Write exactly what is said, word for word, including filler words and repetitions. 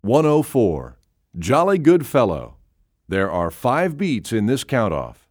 one oh four. Jolly good fellow. There are five beats in this count-off.